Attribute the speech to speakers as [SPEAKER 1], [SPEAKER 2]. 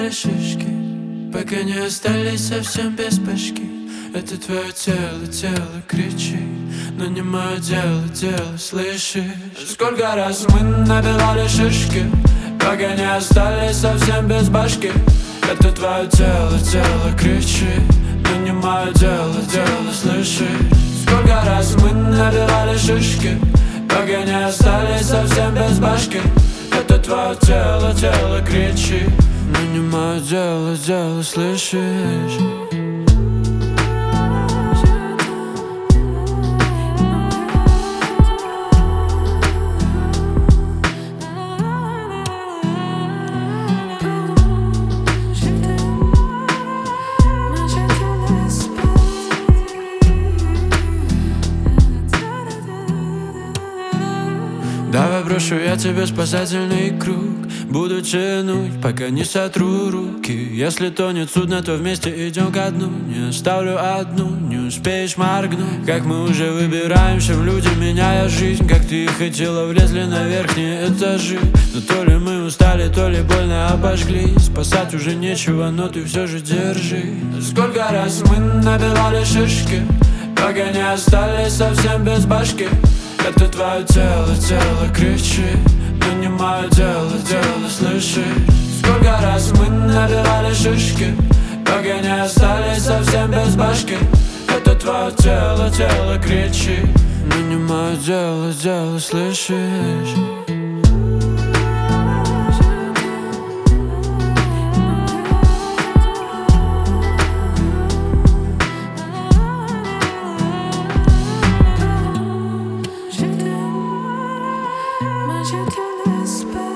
[SPEAKER 1] набивали шишки, пока не остались совсем без башки. Это твое тело кричит, но не мое дело, слышишь? Сколько раз мы набивали шишки, пока не остались совсем без башки. Это твое тело кричит, но не мое дело, слышишь? Сколько раз мы набивали шишки, пока не остались совсем без башки. Это твое тело кричит, но не мое дело, слышишь? Давай брошу я тебе спасательный круг, буду тянуть, пока не сотру руки. Если тонет судно, то вместе идем ко дну. Не оставлю одну, не успеешь моргнуть. Как мы уже выбираемся в люди, меняя жизнь. Как ты и хотела, влезли на верхние этажи. Но то ли мы устали, то ли больно обожгли. Спасать уже нечего, но ты все же держи. Сколько раз мы набивали шишки, пока не остались совсем без башки. Это твое тело кричит, но не мое дело, слышишь? Сколько раз мы набивали шишки, пока не остались совсем без башки. Это твое тело кричит, но не мое дело, слышишь?
[SPEAKER 2] Je t'aime l'espace.